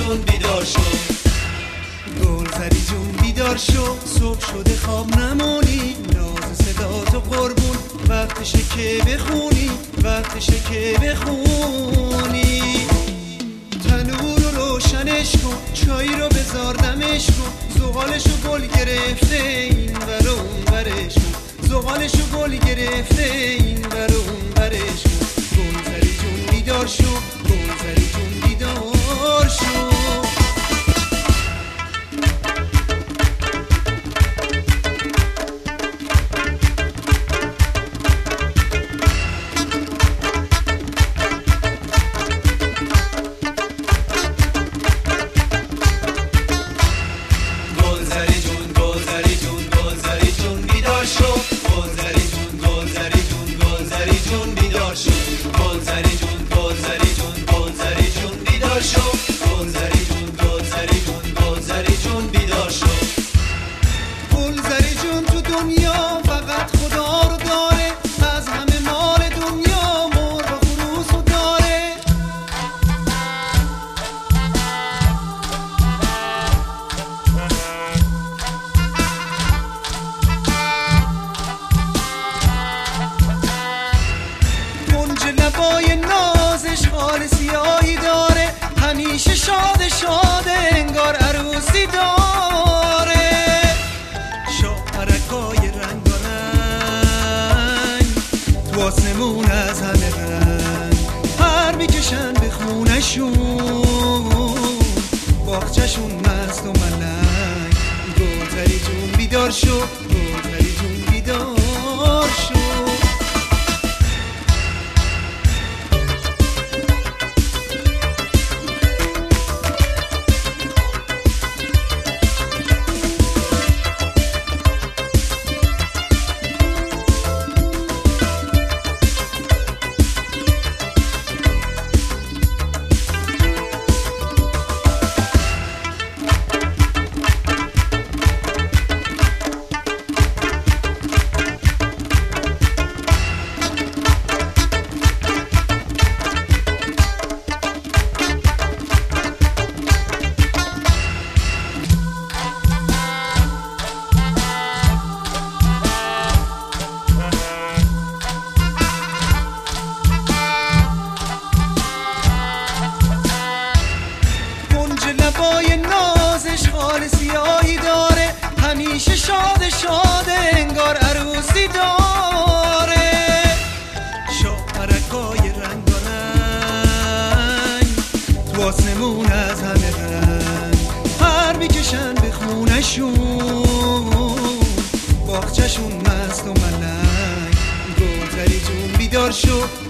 جون بیدار شو، گلزری جون بیدار شو، صبح شده خواب نمونی، ناز صدا تو قربون، وقتشه که بخونی، وقتشه که بخونی. تنور رو روشنش کن، چای رو بذار دمش کن، زغالشو گل گرفته این ور و اون ورش کن، زغالشو گل گرفته این ور و اون ورش کن. گلزری جون بیدار شو، گلزری جون بیدار شو. لبای نازش خال سیاهی داره، همیشه شاد شاده انگار عروسی داره. شاهرکای رنگ و رنگ تو آسمون از همه رنگ، پر میکشن به خونشون، باغچه‌شون مست و ملنگ. گلزری جون بیدار شو، گلزری جون بیدار شو. لبای نازش خال سیاهی داره، همیشه شاد شاده انگار عروسی داره. شاهرکای رنگ و رنگ تو آسمون از همه رنگ، پر میکشن به خونشون، باغچه‌شون مست و ملنگ. گلزری جون بیدار شو،